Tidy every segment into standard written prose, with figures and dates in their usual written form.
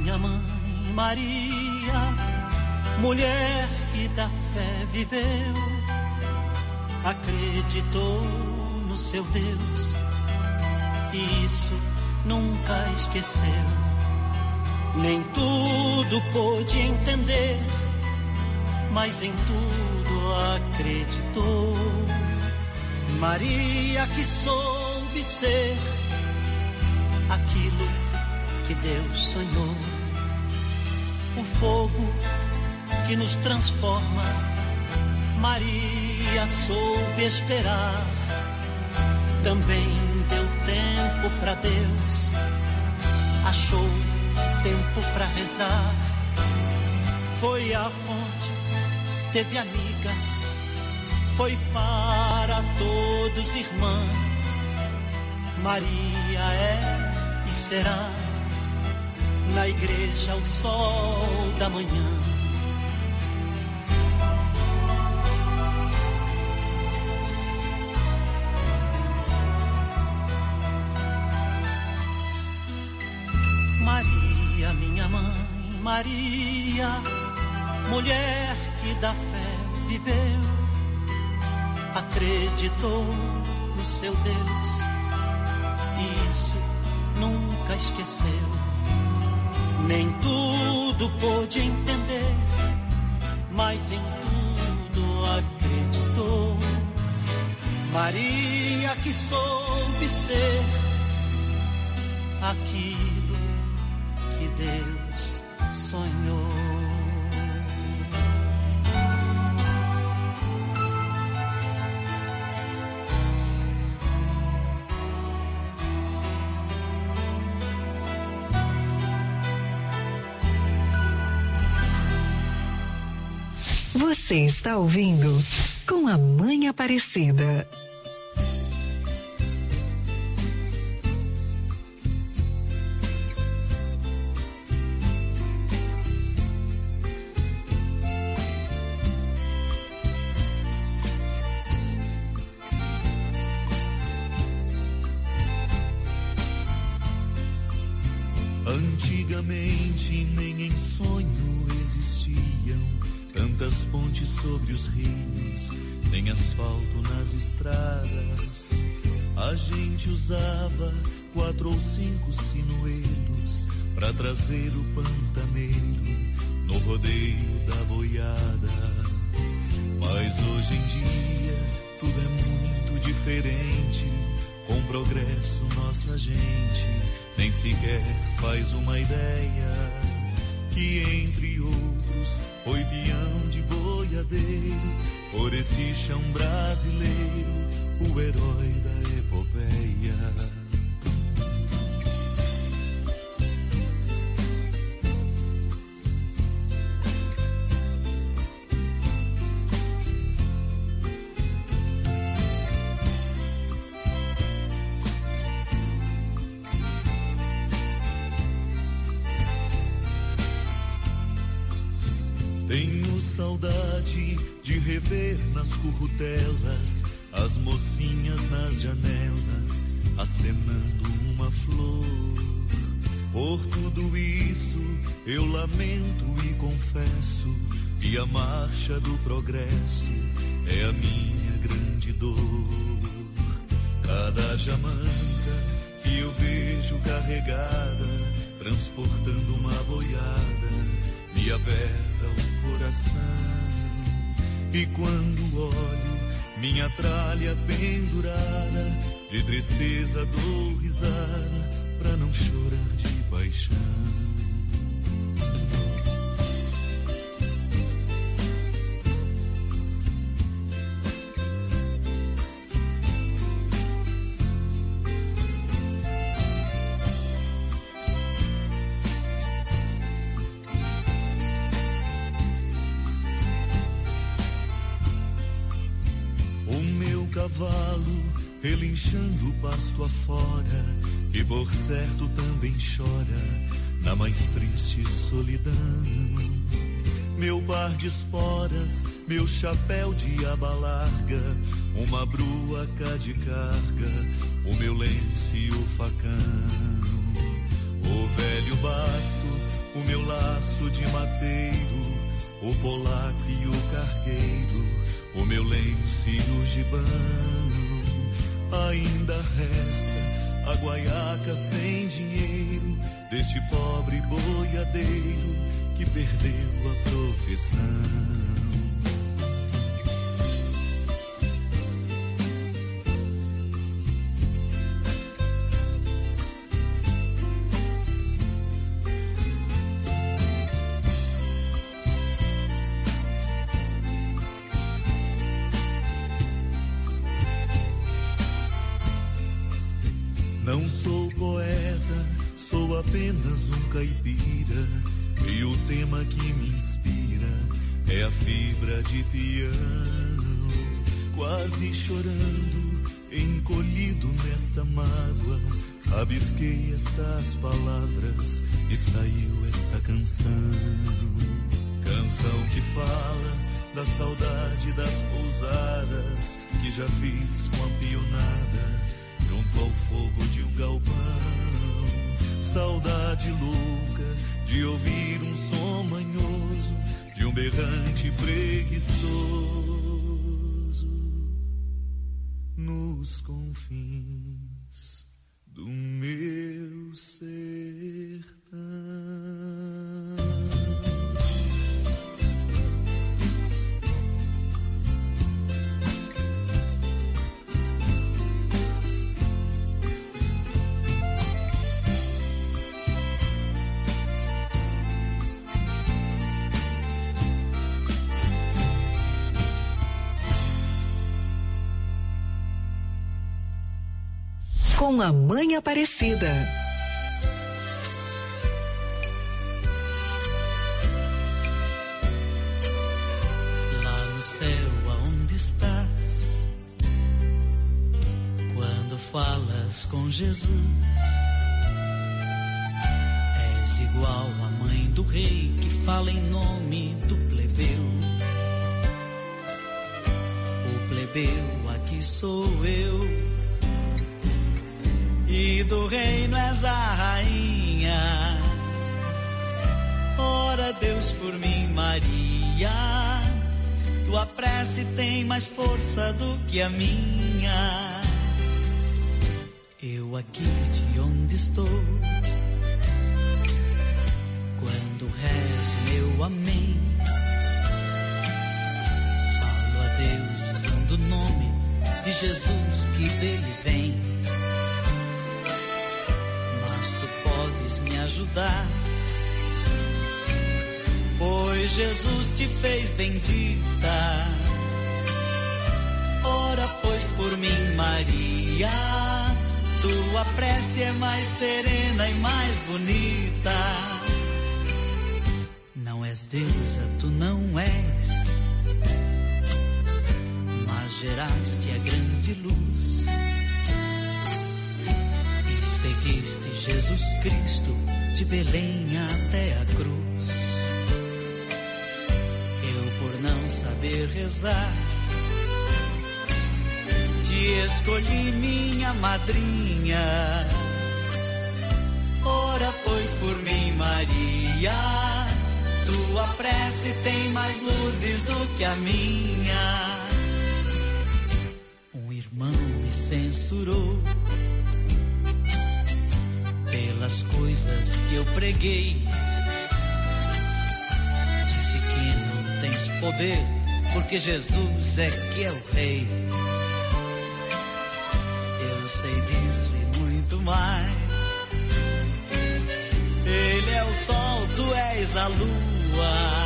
minha mãe Maria, mulher que da fé viveu, acreditou no seu Deus e isso nunca esqueceu. Nem tudo pôde entender, mas em tudo acreditou. Maria que soube ser aquilo que Deus sonhou, o fogo que nos transforma. Maria soube esperar, também deu tempo pra Deus, achou tempo pra rezar. Foi à fonte, teve amigas, foi para todos irmã. Maria é e será na igreja o sol da manhã. Maria, minha mãe, Maria, mulher que da fé viveu, acreditou no seu Deus e isso nunca esqueceu. Nem tudo pôde entender, mas em tudo acreditou. Maria que soube ser aquilo que Deus sonhou. Você está ouvindo Com a Mãe Aparecida. Antigamente nem em sonho existiam tantas pontes sobre os rios, nem asfalto nas estradas. A gente usava 4 ou 5 sinuelos pra trazer o pantaneiro no rodeio da boiada. Mas hoje em dia tudo é muito diferente. Com progresso nossa gente nem sequer faz uma ideia que entre outros foi peão de boiadeiro, por esse chão brasileiro, o herói da epopeia. Tenho saudade de rever nas currutelas as mocinhas nas janelas acenando uma flor. Por tudo isso eu lamento e confesso que a marcha do progresso é a minha grande dor. Cada jamanta que eu vejo carregada, transportando uma boiada, me aperta o coração. E quando olho minha tralha pendurada, de tristeza dou risada pra não chorar de paixão. Cavalo relinchando pasto afora, que por certo também chora na mais triste solidão. Meu par de esporas, meu chapéu de aba larga, uma bruaca de carga, o meu lenço e o facão. O velho basto o meu laço de mateiro, o polaco e o cargueiro, o meu lenço e o gibão. Ainda resta a guaiaca sem dinheiro deste pobre boiadeiro que perdeu a profissão. Não sou poeta, sou apenas um caipira, e o tema que me inspira é a fibra de peão. Quase chorando, encolhido nesta mágoa, rabisquei estas palavras e saiu esta canção. Canção que fala da saudade das pousadas que já fiz com a pionada junto ao fogo de um galpão. Saudade louca de ouvir um som manhoso de um berrante preguiçoso nos confins do meu sertão. Com a Mãe Aparecida. Lá no céu aonde estás, quando falas com Jesus, és igual à mãe do rei que fala em nome do plebeu. O plebeu aqui sou eu, e do reino és a rainha. Ora Deus por mim, Maria, tua prece tem mais força do que a minha. Eu aqui de onde estou, quando rezo meu amém, falo a Deus usando o nome de Jesus que dele vem. Me ajudar, pois Jesus te fez bendita. Ora pois por mim, Maria, tua prece é mais serena e mais bonita. Não és deusa, tu não és, mas geraste a grande luz. Seguiste Jesus Cristo de Belém até a cruz. Eu, por não saber rezar, te escolhi minha madrinha. Ora pois por mim, Maria, tua prece tem mais luzes do que a minha. Um irmão me censurou pelas coisas que eu preguei. Disse que não tens poder, porque Jesus é que é o rei. Eu sei disso e muito mais. Ele é o sol, tu és a lua,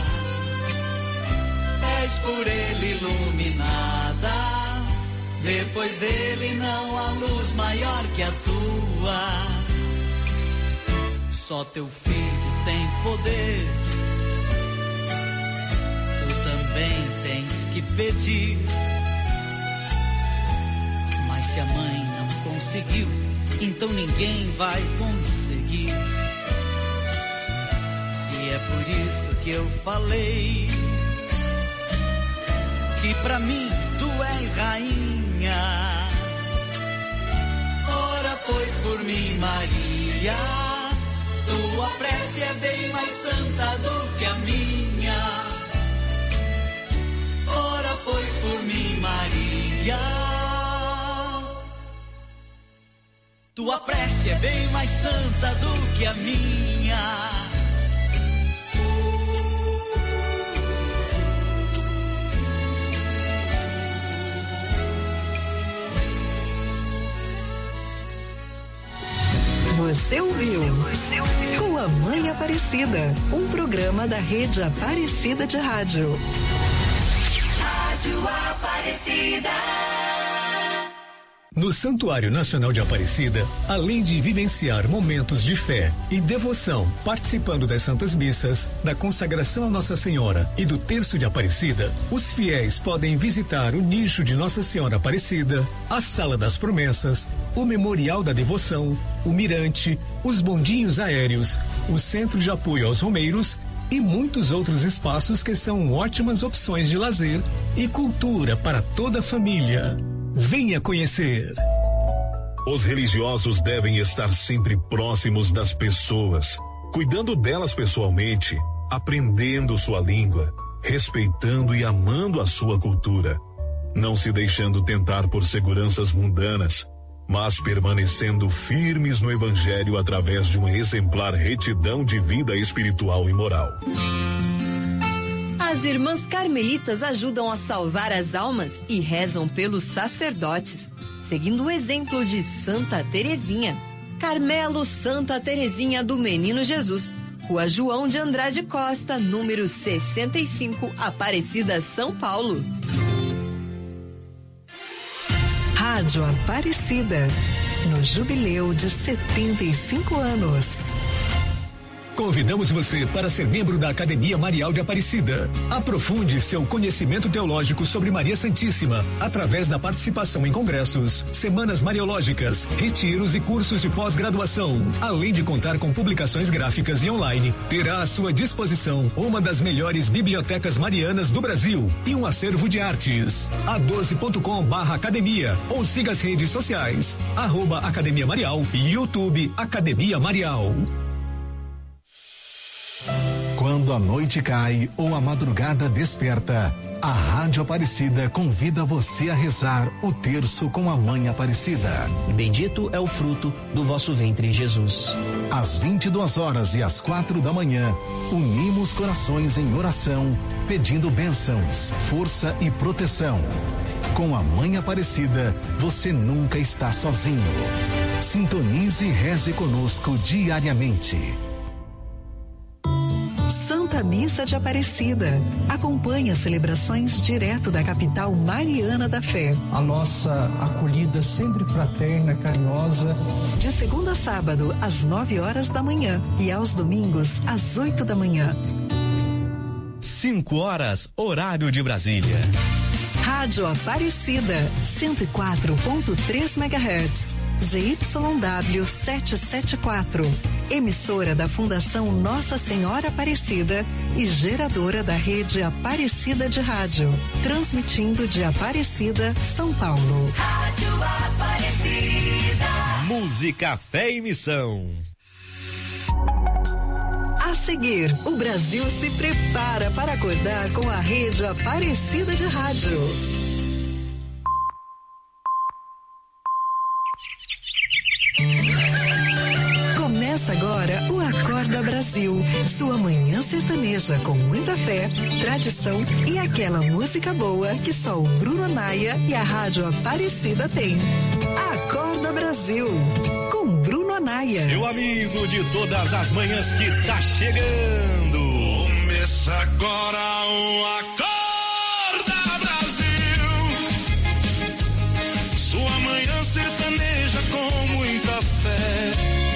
és por ele iluminada. Depois dele não há luz maior que a tua. Só teu filho tem poder, tu também tens que pedir. Mas se a mãe não conseguiu, então ninguém vai conseguir. E é por isso que eu falei que pra mim tu és rainha. Ora pois por mim, Maria, Tua prece é bem mais santa do que a minha. Ora, pois, por mim, Maria. Tua prece é bem mais santa do que a minha. Você ouviu Com a Mãe Aparecida, um programa da Rede Aparecida de Rádio. Rádio Aparecida. No Santuário Nacional de Aparecida, além de vivenciar momentos de fé e devoção, participando das Santas Missas, da consagração a Nossa Senhora e do Terço de Aparecida, os fiéis podem visitar o nicho de Nossa Senhora Aparecida, a Sala das Promessas, o Memorial da Devoção, o Mirante, os bondinhos aéreos, o Centro de Apoio aos Romeiros e muitos outros espaços que são ótimas opções de lazer e cultura para toda a família. Venha conhecer. Os religiosos devem estar sempre próximos das pessoas, cuidando delas pessoalmente, aprendendo sua língua, respeitando e amando a sua cultura, não se deixando tentar por seguranças mundanas, mas permanecendo firmes no Evangelho através de uma exemplar retidão de vida espiritual e moral. As irmãs carmelitas ajudam a salvar as almas e rezam pelos sacerdotes, seguindo o exemplo de Santa Terezinha. Carmelo Santa Terezinha do Menino Jesus, Rua João de Andrade Costa, número 65, Aparecida, São Paulo. Rádio Aparecida, no jubileu de 75 anos. Convidamos você para ser membro da Academia Marial de Aparecida. Aprofunde seu conhecimento teológico sobre Maria Santíssima através da participação em congressos, semanas mariológicas, retiros e cursos de pós-graduação. Além de contar com publicações gráficas e online, terá à sua disposição uma das melhores bibliotecas marianas do Brasil e um acervo de artes. a12.com/academia ou siga as redes sociais @Academia Marial e YouTube Academia Marial. Quando a noite cai ou a madrugada desperta, a Rádio Aparecida convida você a rezar o terço com a Mãe Aparecida. Bendito é o fruto do vosso ventre, Jesus. Às 22 horas e às 4 da manhã, unimos corações em oração, pedindo bênçãos, força e proteção. Com a Mãe Aparecida, você nunca está sozinho. Sintonize e reze conosco diariamente. Santa Missa de Aparecida. Acompanhe as celebrações direto da capital mariana da fé. A nossa acolhida sempre fraterna, carinhosa. De segunda a sábado, às 9 horas da manhã e aos domingos, às 8 da manhã. 5 horas, horário de Brasília. Rádio Aparecida, 104.3 MHz. ZYW 774. Emissora da Fundação Nossa Senhora Aparecida e geradora da rede Aparecida de Rádio. Transmitindo de Aparecida, São Paulo. Rádio Aparecida. Música, fé e missão. A seguir, o Brasil se prepara para acordar com a rede Aparecida de Rádio. Começa agora o Acorda Brasil, sua manhã sertaneja com muita fé, tradição e aquela música boa que só o Bruno Anaia e a Rádio Aparecida tem. Acorda Brasil, com Bruno Anaia. Seu amigo de todas as manhãs que tá chegando. Começa agora o Acorda Brasil, sua manhã sertaneja com muita fé,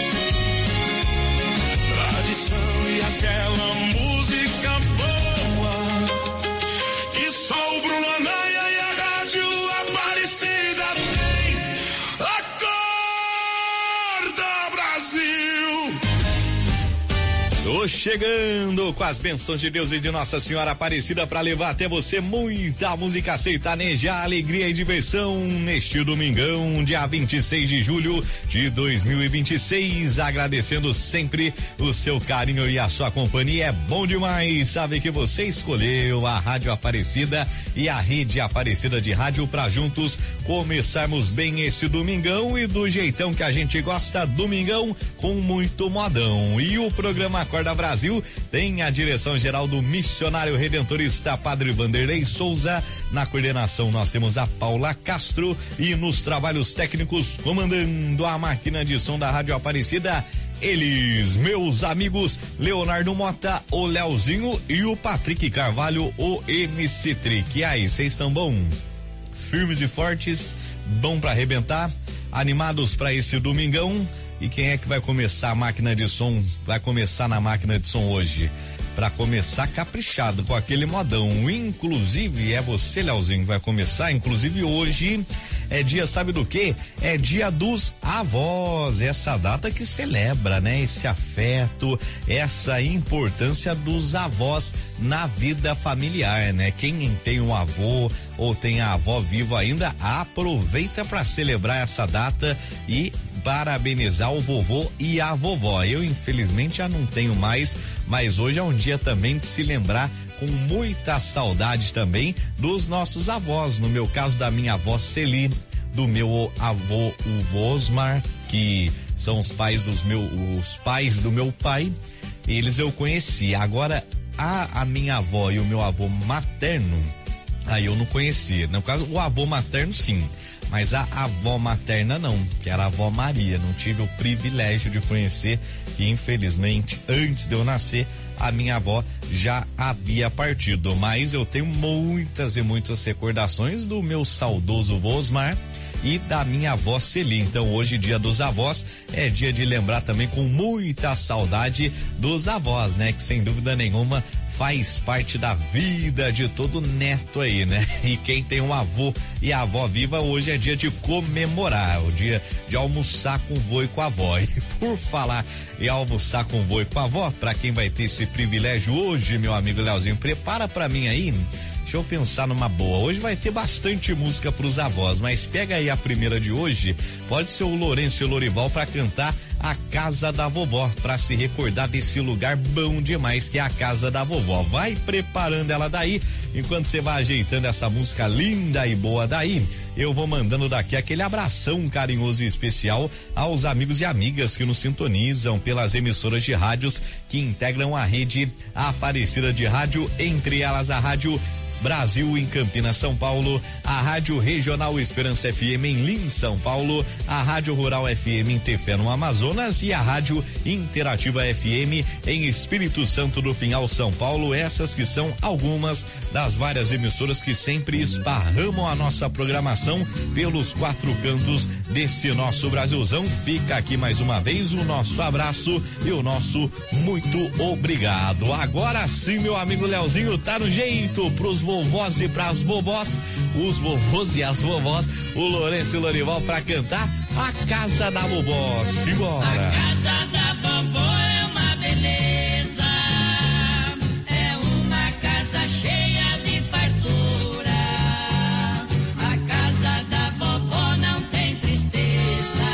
e aquela música boa que só o Bruno Anaia e a Rádio Aparecida tem. Acorda Brasil. Tô chegando com as bênçãos de Deus e de Nossa Senhora Aparecida para levar até você muita música sertaneja, alegria e diversão neste domingão, dia 26 de julho de 2026. Agradecendo sempre o seu carinho e a sua companhia. É bom demais saber que você escolheu a Rádio Aparecida e a Rede Aparecida de Rádio para juntos começarmos bem esse domingão e do jeitão que a gente gosta, domingão com muito modão. E o programa Acorda Brasil tem a direção geral do missionário redentorista Padre Vanderlei Souza. Na coordenação nós temos a Paula Castro e nos trabalhos técnicos comandando a máquina de som da Rádio Aparecida, eles, meus amigos Leonardo Mota, o Leozinho e o Patrick Carvalho, o MC Trick. E aí, vocês estão bom? Firmes e fortes, bom pra arrebentar, animados pra esse domingão? E quem é que vai começar a máquina de som? Vai começar na máquina de som hoje? Pra começar caprichado, com aquele modão. Inclusive, é você, Leozinho, que vai começar. Inclusive, hoje é dia, sabe do quê? É dia dos avós. Essa data que celebra, né? Esse afeto, essa importância dos avós na vida familiar, né? Quem tem um avô ou tem a avó viva ainda, aproveita para celebrar essa data e parabenizar o vovô e a vovó. Eu, infelizmente, já não tenho mais, mas hoje é um dia também de se lembrar com muita saudade também dos nossos avós. No meu caso, da minha avó Celi, do meu avô, o Vosmar, que são os pais do meu pai. Eles eu conheci. Agora, a minha avó e o meu avô materno, aí eu não conhecia. No caso, o avô materno, sim. Mas a avó materna não, que era a avó Maria. Não tive o privilégio de conhecer e infelizmente antes de eu nascer a minha avó já havia partido. Mas eu tenho muitas e muitas recordações do meu saudoso Vosmar e da minha avó Celi. Então hoje, dia dos avós, é dia de lembrar também com muita saudade dos avós, né? Que sem dúvida nenhuma faz parte da vida de todo neto aí, né? E quem tem um avô e a avó viva, hoje é dia de comemorar, o dia de almoçar com o vô e com a avó. E por falar em almoçar com o vô e com a avó, pra quem vai ter esse privilégio hoje, meu amigo Leozinho, prepara pra mim aí. Deixa eu pensar numa boa. Hoje vai ter bastante música pros avós, mas pega aí a primeira de hoje. Pode ser o Lourenço e o Lorival pra cantar A Casa da Vovó, pra se recordar desse lugar bom demais que é a Casa da Vovó. Vai preparando ela daí, enquanto você vai ajeitando essa música linda e boa daí, eu vou mandando daqui aquele abração carinhoso e especial aos amigos e amigas que nos sintonizam pelas emissoras de rádios que integram a rede Aparecida de Rádio, entre elas a Rádio Brasil em Campinas, São Paulo, a Rádio Regional Esperança FM em Lins, São Paulo, a Rádio Rural FM em Tefé, no Amazonas, e a Rádio Interativa FM em Espírito Santo do Pinhal, São Paulo. Essas que são algumas das várias emissoras que sempre esparramam a nossa programação pelos quatro cantos desse nosso Brasilzão. Fica aqui mais uma vez o nosso abraço e o nosso muito obrigado. Agora sim, meu amigo Leozinho, tá no jeito pros vovós e pras vovós, os vovôs e as vovós, o Lourenço e o Lorival pra cantar A Casa da Vovó. Simbora! A casa da vovó é uma beleza, é uma casa cheia de fartura. A casa da vovó não tem tristeza,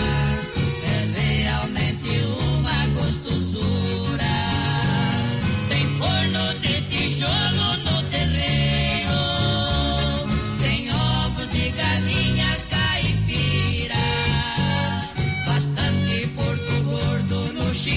é realmente uma gostosura. Tem forno de tijolo no terreiro, tem ovos de galinha caipira, bastante porco gordo no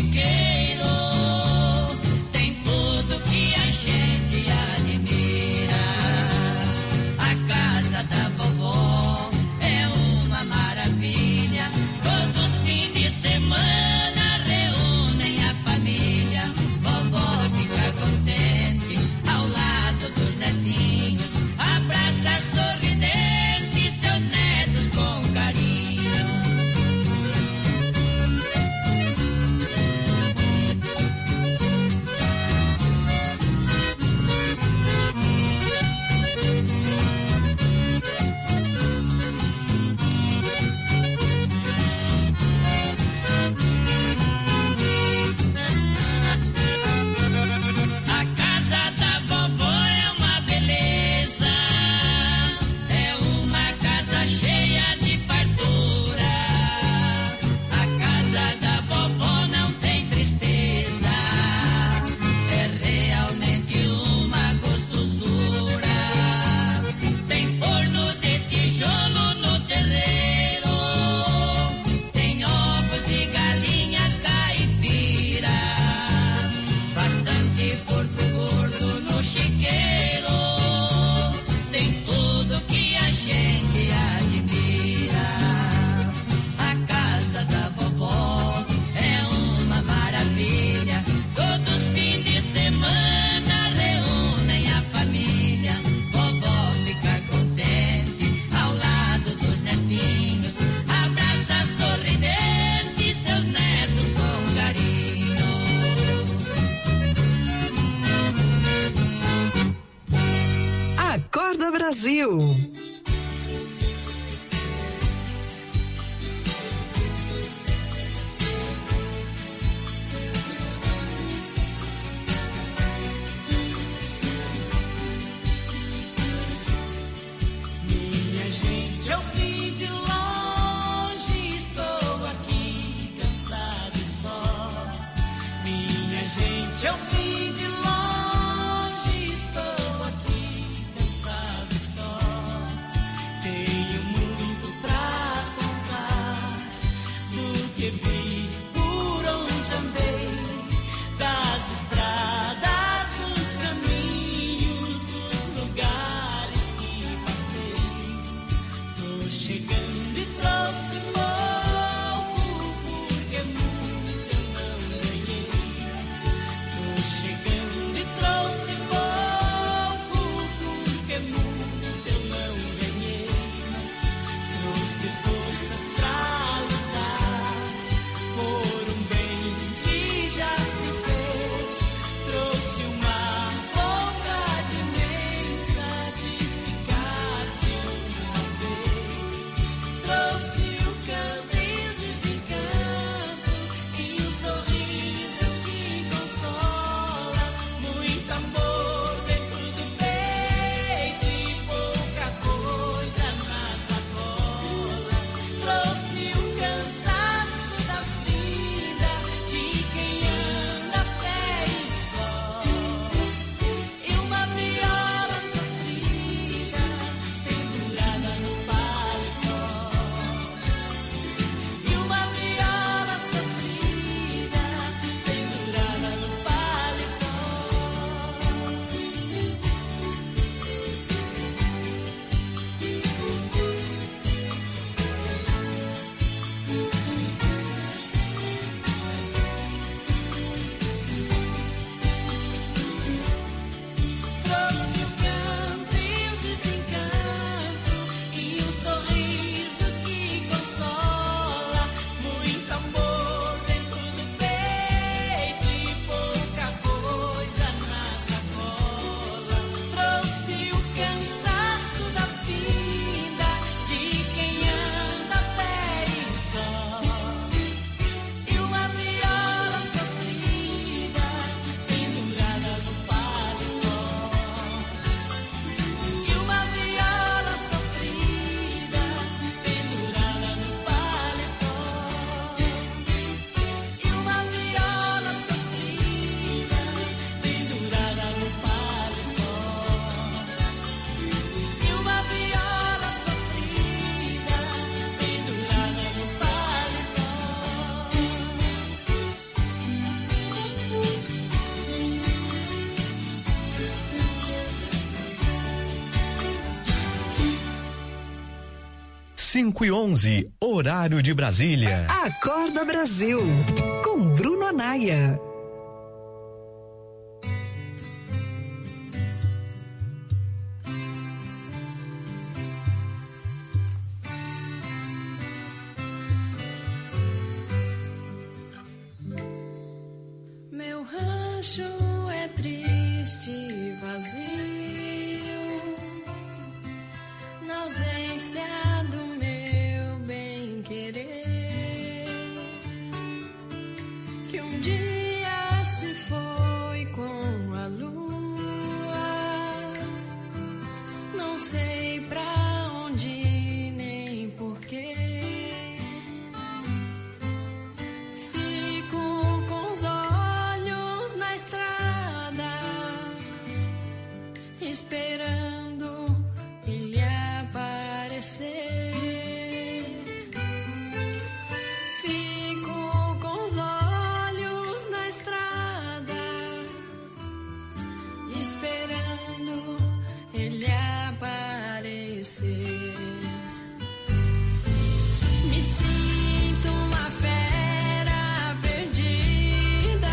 Brasil. Minha gente, eu vim de longe, estou aqui cansado e só. Minha gente, eu vim de longe, estou aqui cansado e só. Tenho muito pra contar do que vi, por onde andei, das estradas, dos caminhos, dos lugares que passei. Tô chegando e trouxe pouco, porque muito eu não ganhei. Tô chegando e trouxe pouco, porque muito eu não ganhei. Trouxe forças pra lutar por um bem que já se fez. Trouxe uma vontade imensa de ficar de uma vez. Trouxe o canto e o desencanto e o sorriso que consola. Muito amor dentro do peito e pouca coisa na sacola. Trouxe o cansaço da vida de quem anda a pé e só. E uma viola sofrida pendurada no paletó. E uma viola sofrida pendurada no paletó. Trouxe o canto e o desencanto e o sorriso que consola. Muito amor dentro do peito e pouca coisa na sacola. Trouxe o cansaço da vida de quem anda a pé e só. E uma viola sofrida pendurada no paletó. E uma viola sofrida pendurada no paletó. E uma viola sofrida pendurada no paletó. E uma viola sofrida pendurada no paletó. 5:11, horário de Brasília. Acorda Brasil, com Bruno Anaia. Meu rancho é triste e vazio, na ausência do meu bem-querer, que um dia se foi com a lua. Não sei pra onde nem porquê. Fico com os olhos na estrada, esperando ele aparecer. Fico com os olhos na estrada, esperando ele aparecer. Me sinto uma fera perdida,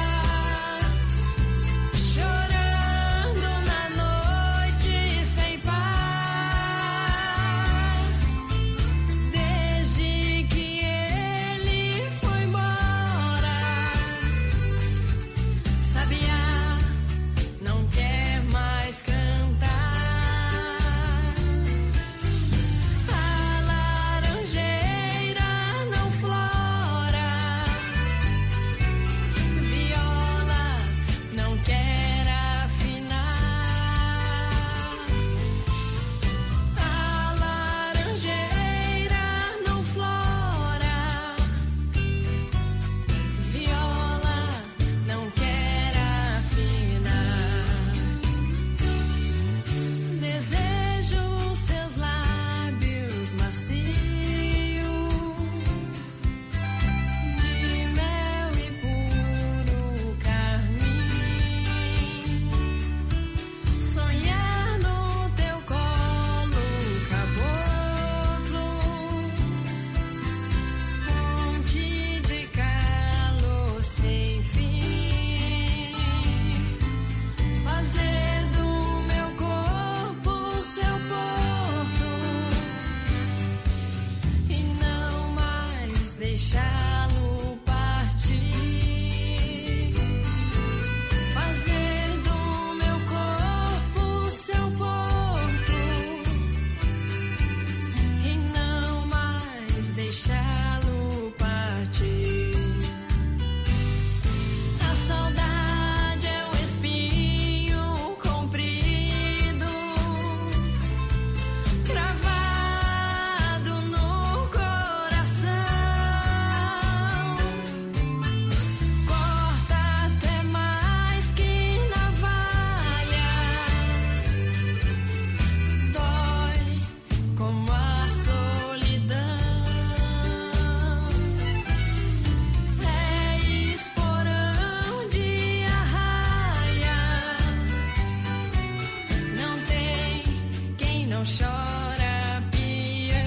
chorando na noite sem paz. Desde que ele foi embora, sabiá não quer mais cantar. deixá-lo partir, fazer do meu corpo seu porto e não mais deixá-lo partir. A saudade é um espinho comprido, cravado no coração, corta até mais que navalha, dói como a solidão. É esporão de arraia, não tem quem não chora peão.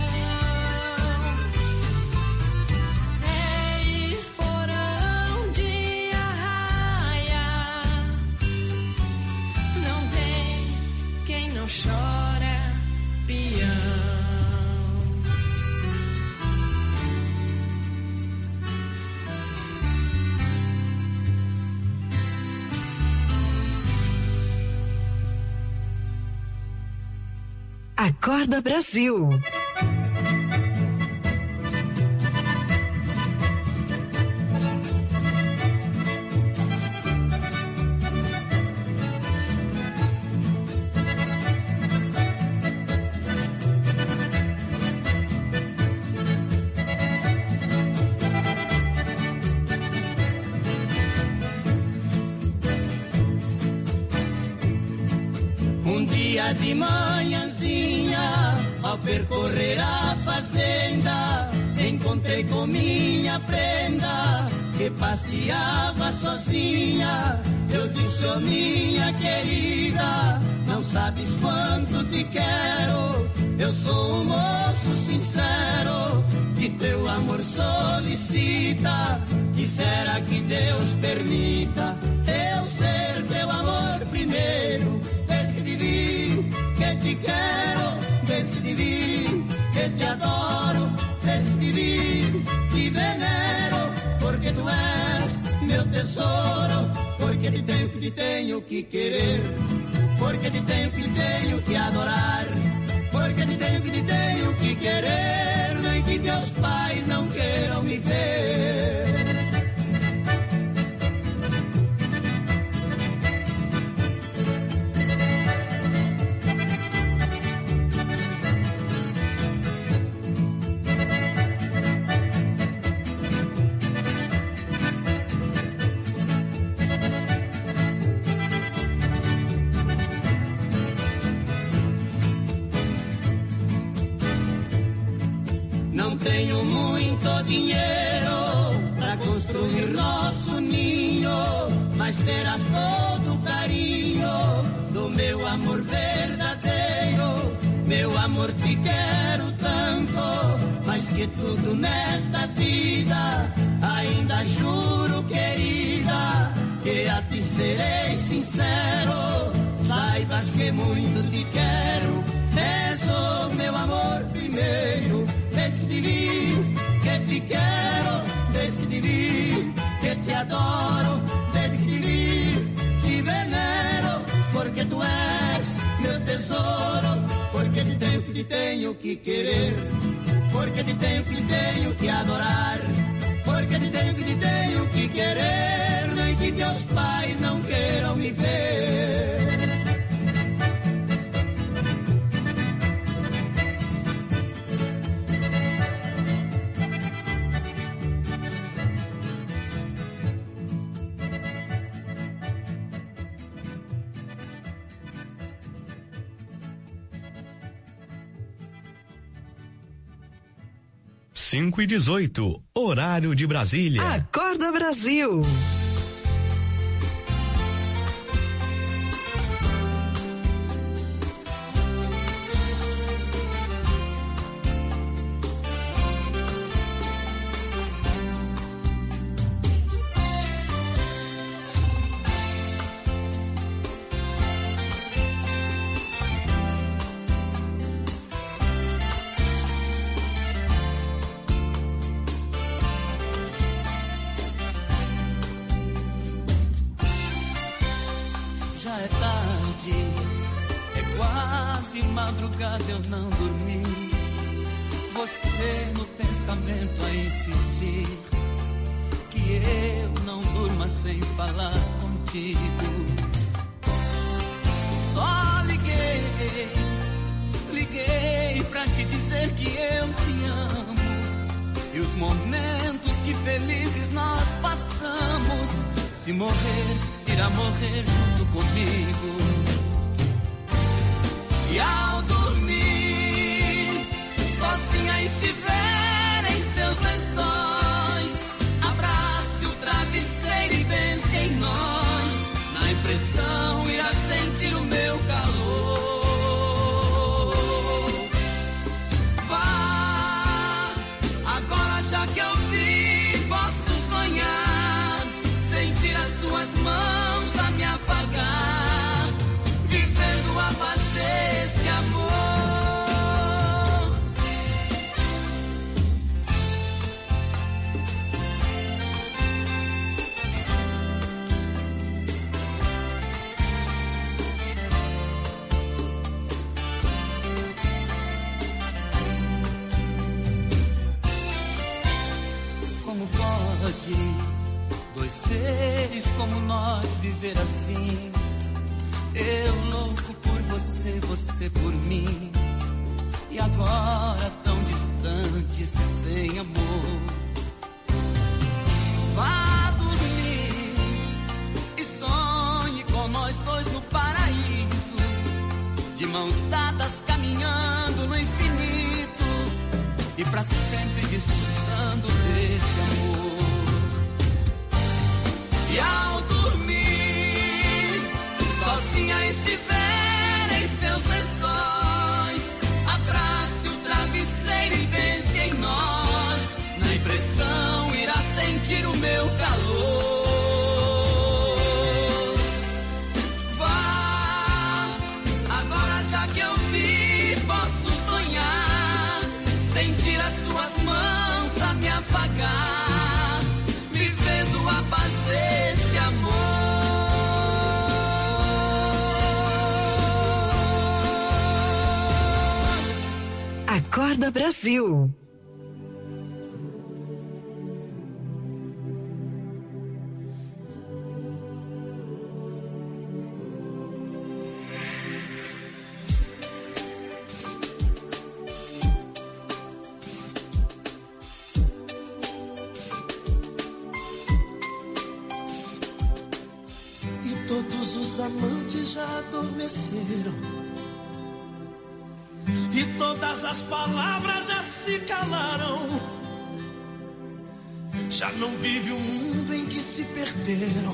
É esporão de arraia, não tem quem não chora peão. Acorda Brasil. Um dia de manhãzinha, ao percorrer a fazenda, encontrei com minha prenda, que passeava sozinha. Eu disse, oh minha querida, não sabes quanto te quero. Eu sou um moço sincero, que teu amor solicita. Quisera que Deus permita eu ser teu amor primeiro. Desde que te vi, que te quero, desde que te vi, que te adoro, desde que te vi, te venero, porque tu és meu tesouro, porque te tenho que querer, porque te tenho que adorar, porque te tenho que querer, nem que teus pais não queiram me ver. Não tenho muito dinheiro pra construir nosso ninho, mas terás todo o carinho do meu amor verdadeiro. Meu amor, te quero tanto, mais que tudo nesta vida. Ainda juro, querida, que a ti serei sincero. Saibas que muito te quero, és o meu amor primeiro. Desde que te vi, que te quero, desde que te vi, que te adoro, desde que te vi, te venero, porque tu és meu tesouro, porque te tenho que querer, porque te tenho que adorar, porque te tenho que querer, nem que teus pais não queiram me ver. Cinco e 18, horário de Brasília. Acorda Brasil. se madrugada eu não dormi, você no pensamento a insistir, que eu não durma sem falar contigo. Só liguei pra te dizer que eu te amo, e os momentos que felizes nós passamos, se morrer, irá morrer junto comigo. E ao dormir, sozinha estiver em seus lençóis, abrace o travesseiro e pense em nós. Na impressão irá sentir o meu calor. Vá, agora já que eu vi, posso sonhar, sentir as suas mãos a me afagar, vivendo a paz desse amor. Como pode dois seres como nós viver assim? Eu louco por você, você por mim, e agora tão distantes, sem amor. Vá dormir e sonhe com nós dois no paraíso, de mãos dadas caminhando no infinito, e pra sempre desfrutando desse amor. E ao dormir, sozinha estiver em seus lençóis, abrace o travesseiro e pense em nós. Na impressão irá sentir o meu calor. Vá, agora já que eu vi, posso sonhar, sentir as suas mãos a me afagar, vivendo a paz desse amor. Acorda Brasil. E todos os amantes já adormeceram, e todas as palavras já se calaram. Já não vive o mundo em que se perderam,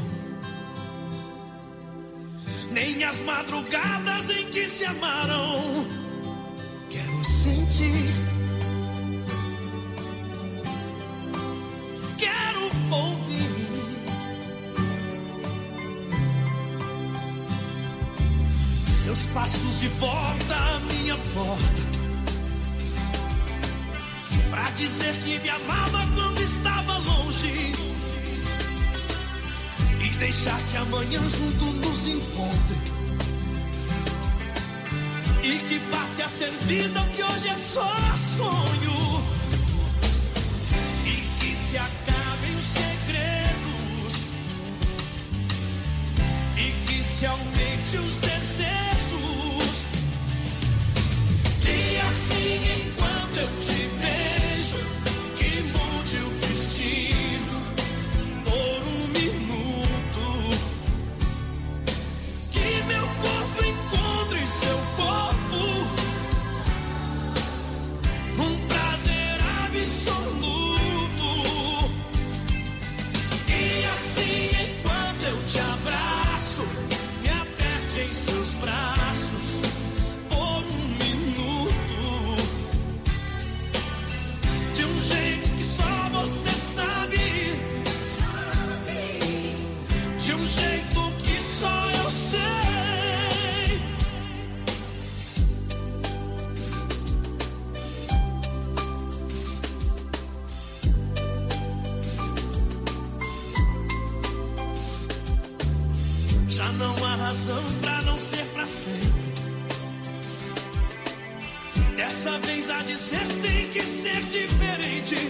nem as madrugadas em que se amaram. Quero sentir, quero ouvir seus passos de volta à minha porta, pra dizer que me amava quando estava longe, e deixar que amanhã junto nos encontre, e que passe a ser vida o que hoje é só sonho, e que se acabem os segredos, e que se aumente os desejos. E assim, enquanto eu te beijo, que mude o destino por um minuto, que meu corpo encontre seu corpo, um prazer absoluto. E assim, enquanto eu te abraço, me aperte em seus braços por um minuto, de um jeito que só você sabe, de um jeito que só eu sei. Já não há razão pra não ser pra sempre, Dessa vez há de ser, tem que ser diferente.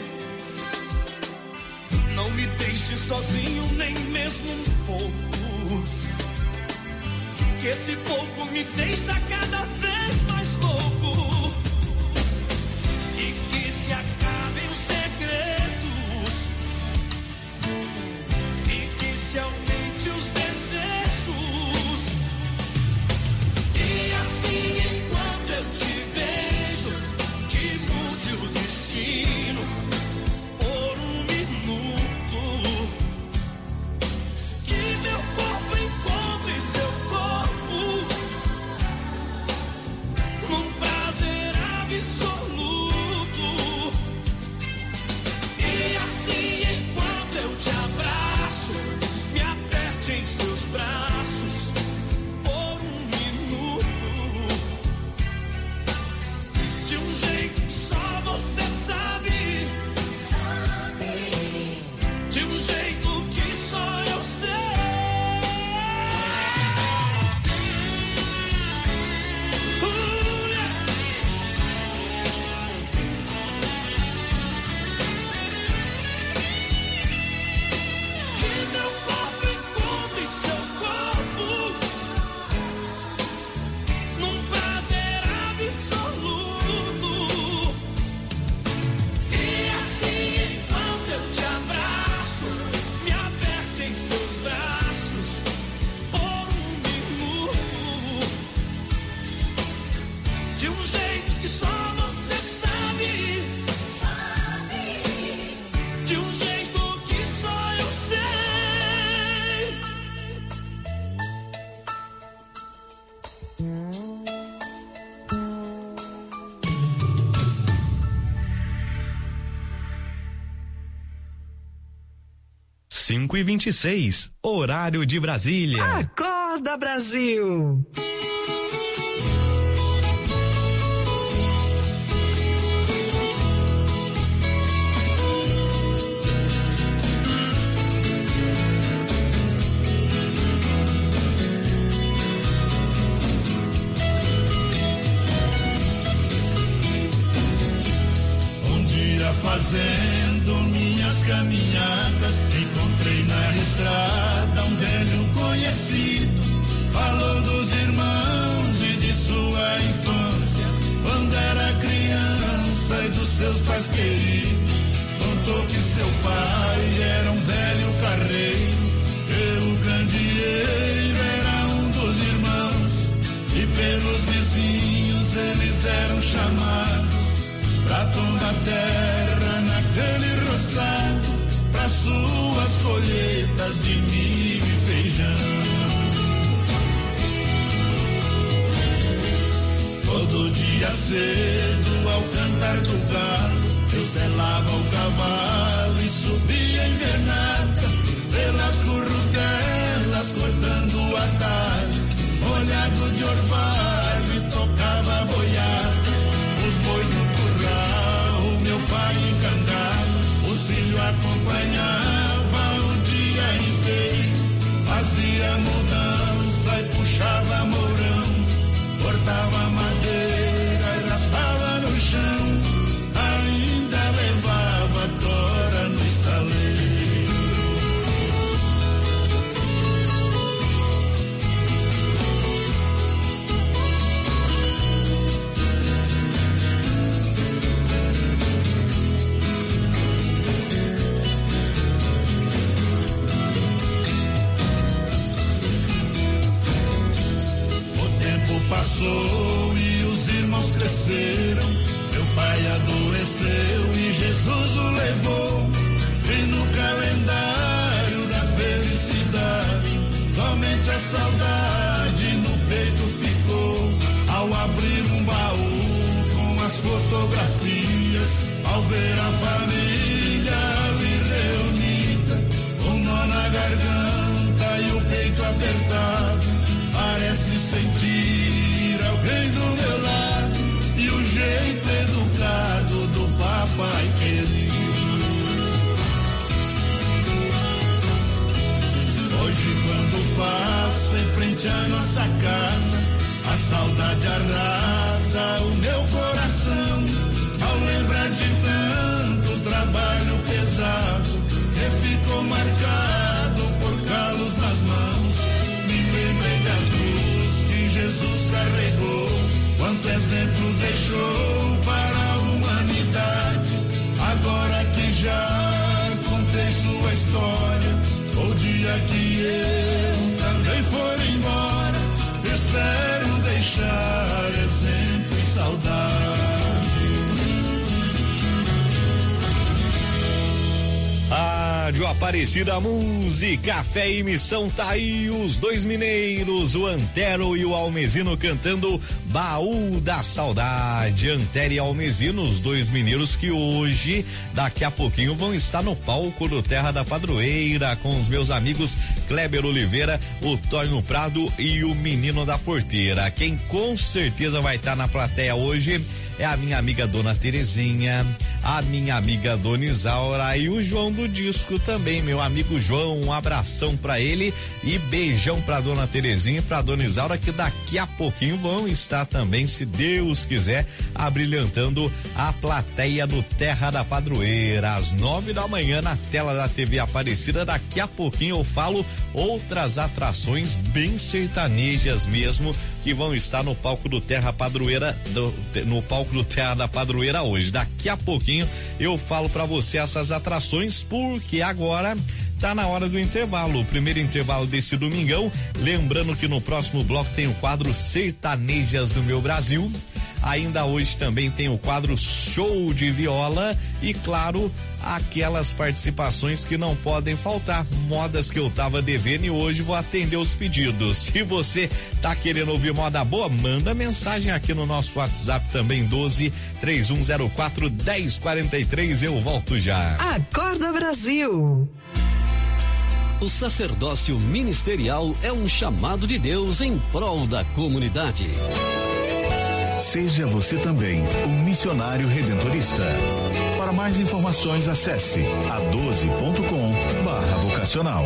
Não me deixe sozinho, nem mesmo um pouco. Que esse pouco me deixa cada vez mais louco. E que se acabem os segredos. E que se aumente os desejos. E assim, enquanto eu te beijo, que mude o destino por um minuto. Que meu corpo encontre seu corpo num prazer absoluto. E assim, enquanto eu te abraço, me aperte em seus braços por um minuto. De um jeito que só você sabe. De um jeito que só eu sei. Que meu corpo encontre seu corpo num prazer absoluto. E assim, enquanto eu te abraço, me aperte em seus braços por um minuto. De um jeito que só você sabe. De um jeito que só eu sei. Cinco e 26, horário de Brasília. Acorda, Brasil! Um dia fazendo minhas caminhadas, encontrei na estrada um velho conhecido. Falou dos irmãos e de sua infância, quando era criança, e dos seus pais queridos. Contou que seu pai era um velho carreiro, e o candeeiro era um dos irmãos, e pelos vizinhos eles eram chamados pra toda a terra naquele roçado, pra suas colheitas de milho e feijão. Todo dia cedo, ao cantar do galo, eu selava o cavalo e subia a invernada, pelas currutelas cortando o atalho, molhado de orvalho, e tocava a boiada. Os bois no curral, meu pai encangado, os filhos acompanhavam o dia inteiro. Fazia mudança e puxava mourão, cortava madeira e raspava no chão, ainda levava tora no estaleiro. Passou e os irmãos cresceram, meu pai adoeceu e Jesus o levou. E no calendário da felicidade, somente a saudade no peito ficou. Ao abrir um baú com as fotografias, ao ver a família ali reunida, com nó na garganta e o peito apertado, parece sentir alguém do meu lado e o jeito educado do papai querido. Hoje quando passo em frente à nossa casa, A saudade arrasa o meu coração ao lembrar de tanto trabalho pesado que ficou marcado por calos nas mãos. Me lembrei da cruz que Jesus carregou, quanto exemplo deixou para a humanidade. Agora que já contei sua história, o dia que eu também for embora, espero deixar exemplo e saudade. Rádio Aparecida, música, fé e missão, tá aí os dois mineiros, o Antero e o Almezino cantando Baú da Saudade. Antero e Almezino, os dois mineiros que hoje, daqui a pouquinho, vão estar no palco do Terra da Padroeira com os meus amigos Kleber Oliveira, o Tonho Prado e o Menino da Porteira. Quem com certeza vai estar na plateia hoje é a minha amiga Dona Terezinha, a minha amiga Dona Isaura e o João do Disco também, meu amigo João, um abração pra ele e beijão pra Dona Terezinha e pra Dona Isaura, que daqui a pouquinho vão estar também, se Deus quiser, abrilhantando a plateia do Terra da Padroeira, às 9 da manhã na tela da TV Aparecida. Daqui a pouquinho eu falo outras atrações bem sertanejas mesmo, que vão estar no palco do Terra Padroeira, no palco do Terra da Padroeira hoje. Daqui a pouquinho eu falo pra você essas atrações, porque agora tá na hora do intervalo, o primeiro intervalo desse domingão. Lembrando que no próximo bloco tem o quadro Sertanejas do Meu Brasil. Ainda hoje também tem o quadro Show de Viola e, claro, aquelas participações que não podem faltar, modas que eu tava devendo e hoje vou atender os pedidos. Se você tá querendo ouvir moda boa, manda mensagem aqui no nosso WhatsApp também, 12-3104-1043. Eu volto já. Acorda Brasil. O sacerdócio ministerial é um chamado de Deus em prol da comunidade. Seja você também um missionário redentorista. Para mais informações, acesse a12.com/vocacional.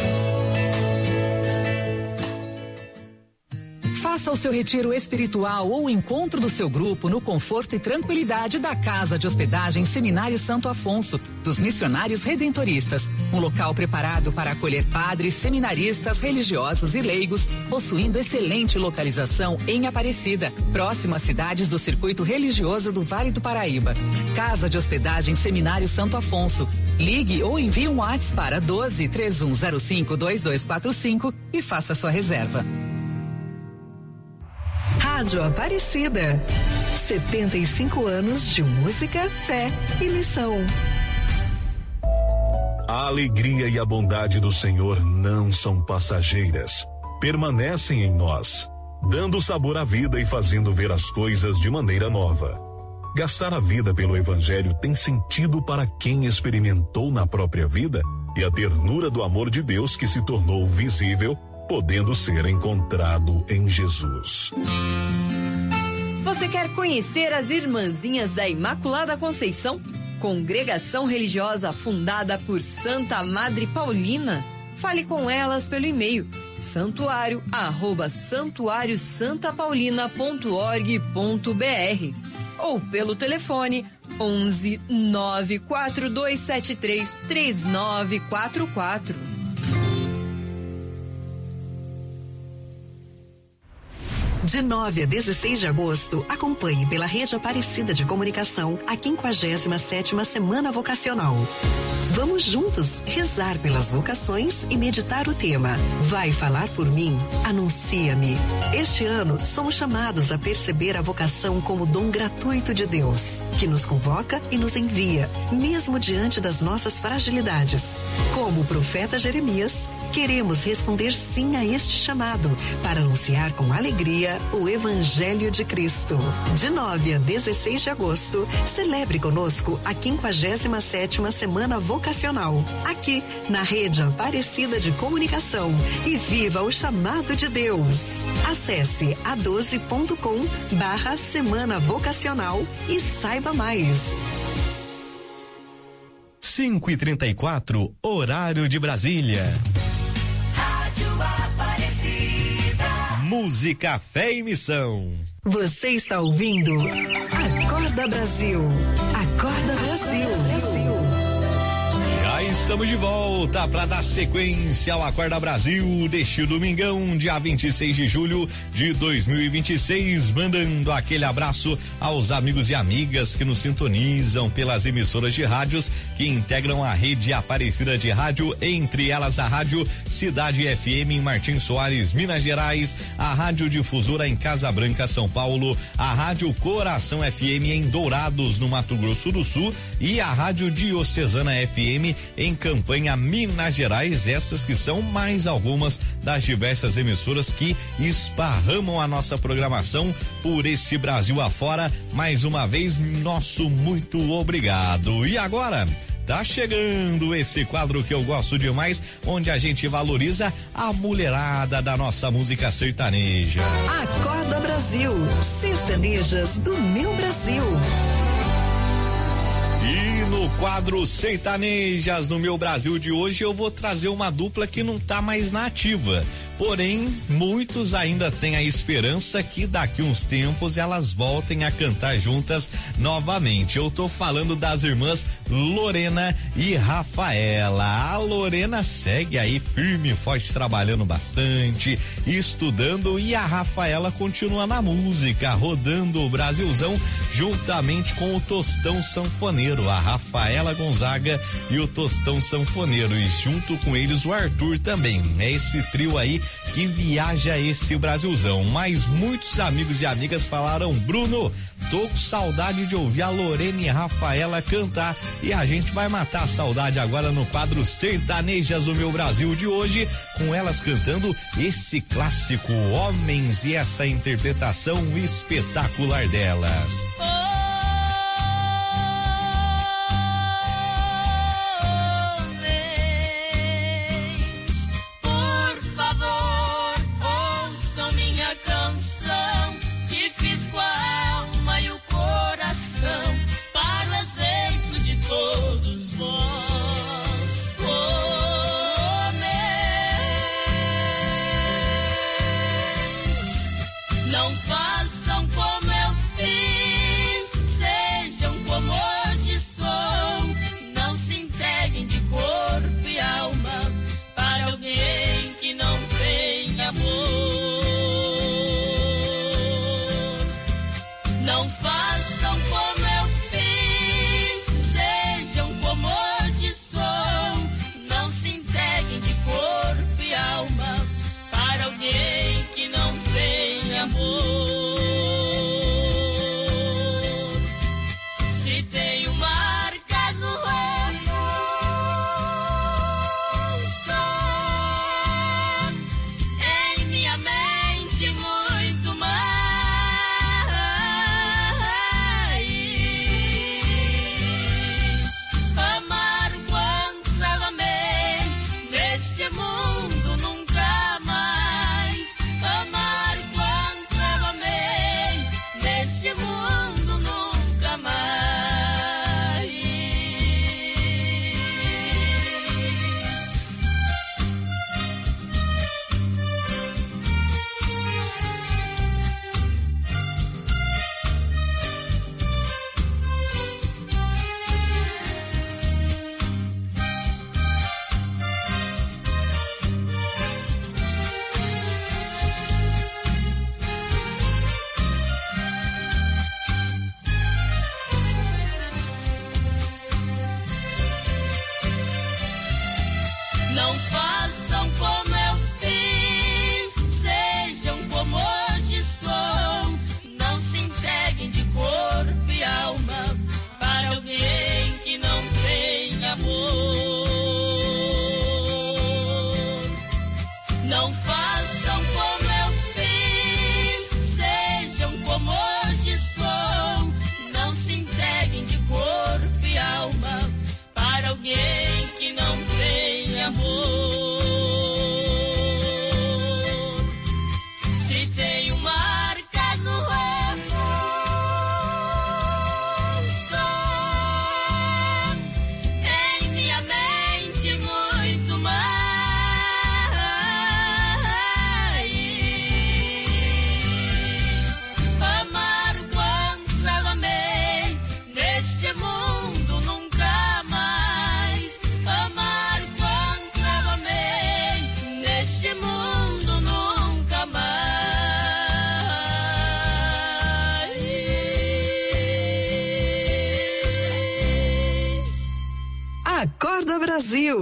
Faça o seu retiro espiritual ou o encontro do seu grupo no conforto e tranquilidade da Casa de Hospedagem Seminário Santo Afonso, dos Missionários Redentoristas. Um local preparado para acolher padres, seminaristas, religiosos e leigos, possuindo excelente localização em Aparecida, próximo às cidades do circuito religioso do Vale do Paraíba. Casa de Hospedagem Seminário Santo Afonso. Ligue ou envie um WhatsApp para 12-3105-2245 e faça sua reserva. Rádio Aparecida. 75 anos de música, fé e missão. A alegria e a bondade do Senhor não são passageiras, permanecem em nós, dando sabor à vida e fazendo ver as coisas de maneira nova. Gastar a vida pelo Evangelho tem sentido para quem experimentou na própria vida e a ternura do amor de Deus que se tornou visível, podendo ser encontrado em Jesus. Você quer conhecer as Irmãzinhas da Imaculada Conceição? Congregação religiosa fundada por Santa Madre Paulina? Fale com elas pelo e-mail santuário@santuariosantapaulina.org.br ou pelo telefone 11 94273 3944. De 9 a 16 de agosto, acompanhe pela Rede Aparecida de Comunicação a 57ª Semana Vocacional. Vamos juntos rezar pelas vocações e meditar o tema Vai falar por mim? Anuncia-me. Este ano, somos chamados a perceber a vocação como dom gratuito de Deus, que nos convoca e nos envia, mesmo diante das nossas fragilidades. Como o profeta Jeremias, queremos responder sim a este chamado para anunciar com alegria o Evangelho de Cristo. De 9 a 16 de agosto, celebre conosco a 57ª Semana Vocacional, aqui na Rede Aparecida de Comunicação, e viva o chamado de Deus. Acesse a12.com/Semana Vocacional e saiba mais. 5h34, horário de Brasília. Rádio Aparecida. Música, fé e missão. Você está ouvindo Acorda Brasil. Acorda Brasil. Já estamos de volta para dar sequência ao Acorda Brasil deste domingão, dia 26 de julho de 2026, mandando aquele abraço aos amigos e amigas que nos sintonizam pelas emissoras de rádios que integram a rede Aparecida de Rádio, entre elas a Rádio Cidade FM em Martins Soares, Minas Gerais, a Rádio Difusora em Casa Branca, São Paulo, a Rádio Coração FM em Dourados, no Mato Grosso do Sul, e a Rádio Diocesana FM em Campanha, Minas Gerais, essas que são mais algumas das diversas emissoras que esparramam a nossa programação por esse Brasil afora. Mais uma vez, nosso muito obrigado. E agora, tá chegando esse quadro que eu gosto demais, onde a gente valoriza a mulherada da nossa música sertaneja. Acorda Brasil, sertanejas do meu Brasil. E no quadro Sertanejas no Meu Brasil de hoje eu vou trazer uma dupla que não tá mais na ativa. Porém, muitos ainda têm a esperança que daqui uns tempos elas voltem a cantar juntas novamente. Eu tô falando das irmãs Lorena e Rafaela. A Lorena segue aí firme e forte, trabalhando bastante, estudando, e a Rafaela continua na música, rodando o Brasilzão juntamente com o Tostão Sanfoneiro, a Rafaela Gonzaga e o Tostão Sanfoneiro, e junto com eles o Arthur também. É esse trio aí que viaja esse Brasilzão. Mas muitos amigos e amigas falaram: Bruno, tô com saudade de ouvir a Lorena e a Rafaela cantar, e a gente vai matar a saudade agora no quadro Sertanejas do Meu Brasil de hoje, com elas cantando esse clássico Homens, e essa interpretação espetacular delas. Não façam como eu fiz, sejam como hoje sou. Não se entreguem de corpo e alma para alguém que não tem amor. Não façam como eu fiz, sejam como hoje sou. Não se entreguem de corpo e alma para alguém que não tem amor. Se tenho marcas no rosto, em minha mente muito mais. Amar o quanto eu amei neste mundo nunca mais. Amar o quanto eu amei neste mundo nunca mais. Não façam como eu fiz, sejam como hoje sou. Não se entreguem de corpo e alma para alguém que não tem amor. Não façam como eu fiz, sejam como hoje sou. Não se entreguem de corpo e alma para alguém que não tem amor. Se tenho marcas no rosto, em minha mente muito mais. Acorda Brasil.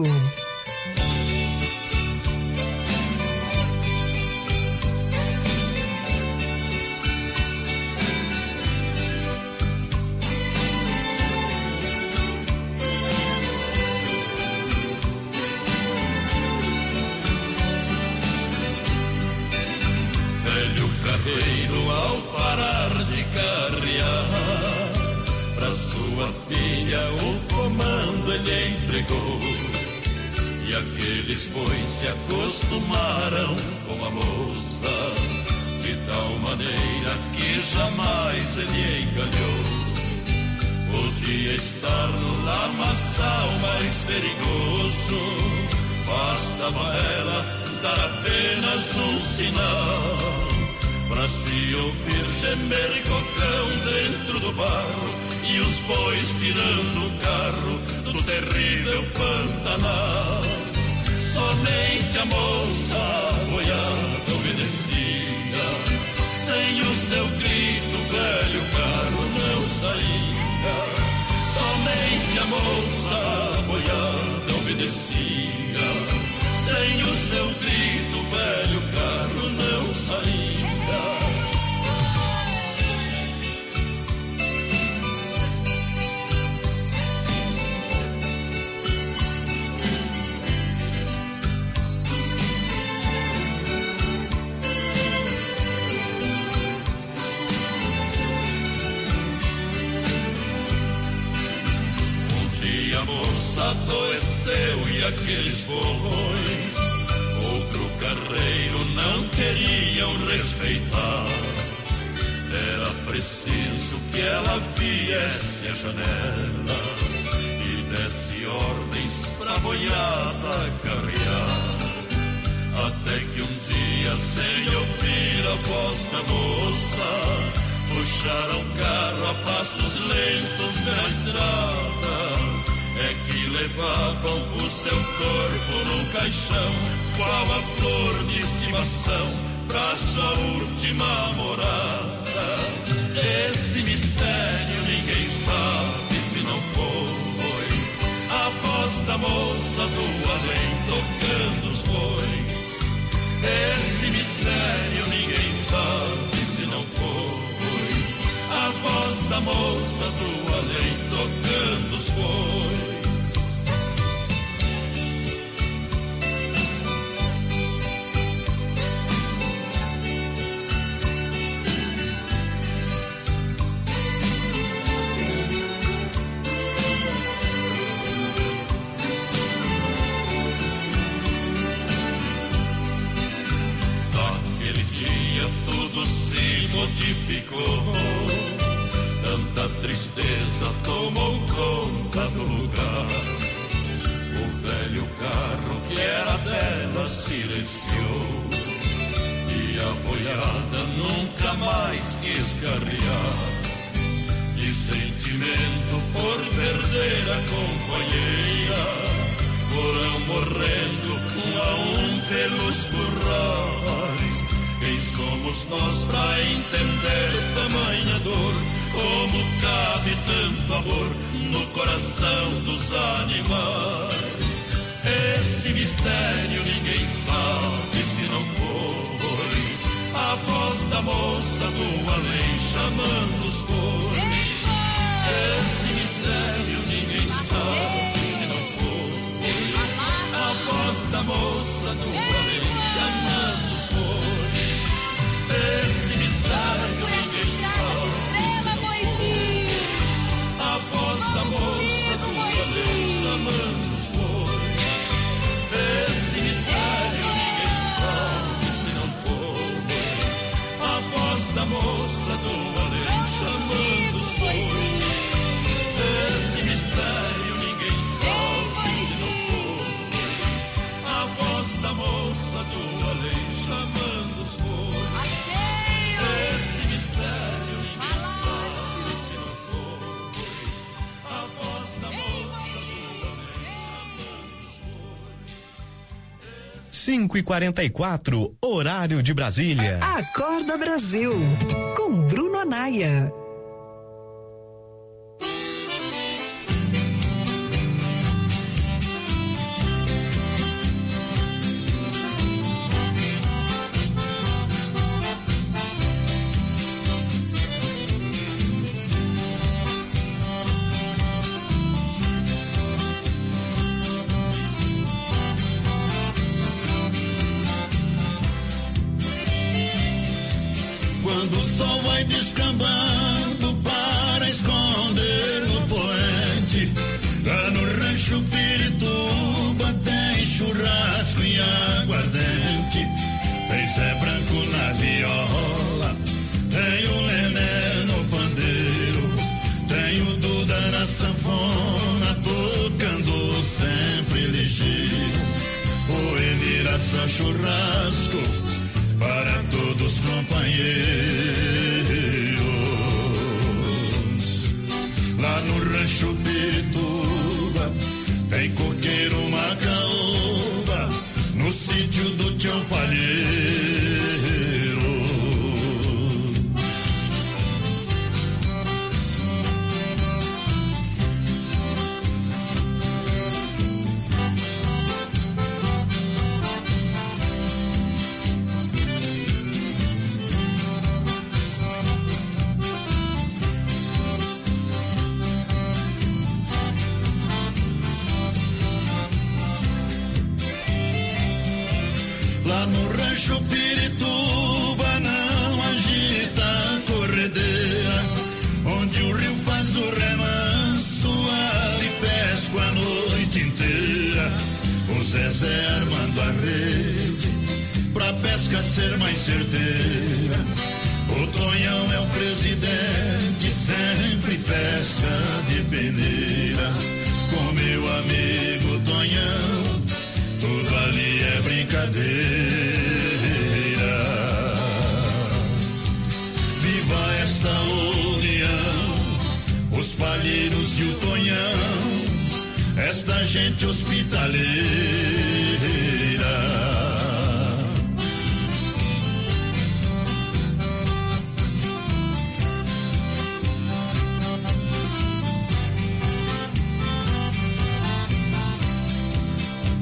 Velho carreiro, ao parar de carrear, pra sua filha o comando ele entregou. E aqueles bois se acostumaram com a moça, de tal maneira que jamais ele enganou. Podia estar no lamaçal mais perigoso, bastava ela dar apenas um sinal, pra se ouvir gemer cocão dentro do barro e os bois tirando o carro do terrível Pantanal. Somente a moça boiada obedecia, sem o seu grito o velho carro não saía. Somente a moça boiada obedecia, sem o seu grito o velho carro não saía. A moça adoeceu e aqueles bois outro carreiro não queriam respeitar. Era preciso que ela viesse à janela e desse ordens pra boiada carrear. Até que um dia, sem ouvir a voz da moça, puxaram o carro a passos lentos na estrada. É que levavam o seu corpo num caixão, qual a flor de estimação pra sua última morada. Esse mistério ninguém sabe se não foi a voz da moça do além tocando os bois. Esse mistério ninguém sabe se não foi a voz da moça do além tocando os bois. Naquele dia tudo se modificou, tanta tristeza tomou conta do lugar. O velho carro que era dela silenciou e a boiada nunca mais quis carrear. De sentimento por perder a companheira, foram morrendo um a um pelos currais. Quem somos nós pra entender tamanha dor? Como cabe tanto amor no coração dos animais? Esse mistério ninguém sabe se não foi a voz da moça do além chamando os bois. Esse mistério ninguém sabe se não foi a voz da moça do além chamando os bois. Esse mistério ninguém sabe se não foi a voz da moça do além chamando os bois. Esse mistério ninguém sabe se não foi a voz da moça do além chamando os bois. Esse mistério ninguém sabe se não foi a voz da moça do além chamando os bois. Esse mistério ninguém sabe se não foi a voz da moça do além chamando os bois. 5h44, horário de Brasília. Acorda Brasil, com Bruno Anaia. descambando para esconder no poente. Lá no rancho Pirituba tem churrasco e aguardente. Tem Zé Branco na viola, tem o Nené no pandeiro, tem o Duda na sanfona, tocando sempre ligeiro. O Emiração churrasco para todos os companheiros. Lá no rancho Pirituba tem coqueiro, uma caoba, no sítio do Tião Palheiro. Lá no rancho Pirituba não agita a corredeira, onde o rio faz o remanso, ali pesco a noite inteira. O Zezé armando a rede pra pesca ser mais certeira. O Tonhão é o presidente, sempre pesca de peneira. Com meu amigo Tonhão, tudo ali é brincadeira. Viva esta união, os palheiros e o Tonhão, esta gente hospitaleira.